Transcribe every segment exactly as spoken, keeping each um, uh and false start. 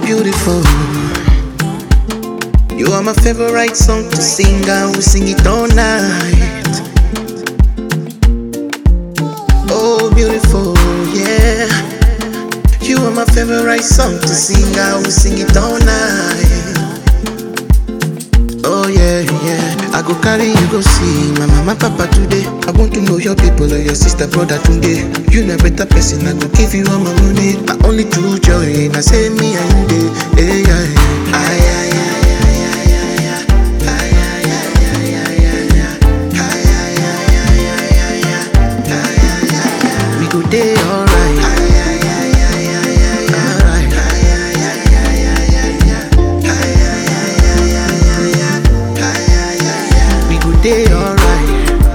beautiful. You are my favorite song to sing, I will sing it all night. Oh, beautiful, yeah. You are my favorite song to sing, I will sing it all night. Oh, yeah, yeah. I go carry you go see my mama, papa today. I want to know your people or your sister, brother today. You know better person, I go give you all my money. My only true joy, I say me and you, hey, yeah, yeah. Ay, ay, ay. Day alright, alright. We go day alright.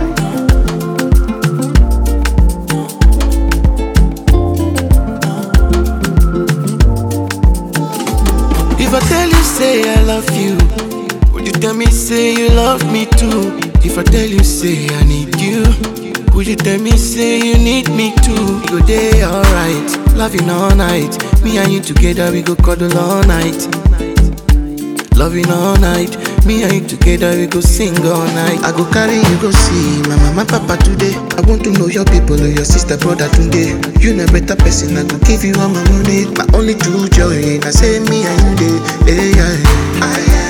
If I tell you say I love you, would you tell me say you love me too? If I tell you say I need you, would you tell me say you need me too? We go day alright, loving all night. Me and you together we go cuddle all night. Loving all night, me and you together we go sing all night. I go carry you go see my mama, papa today. I want to know your people or your sister, brother today. You know better person, I go give you all my money. My only true joy, I say me and you, hey, yeah, yeah. Ay, ay.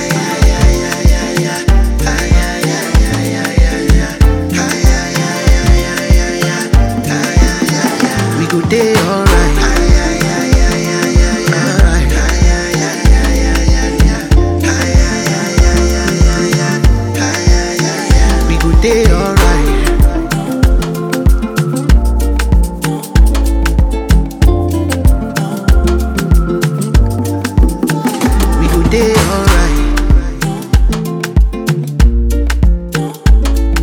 Day alright, alright. We go day alright. We go day alright.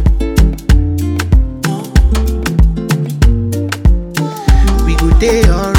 Day alright.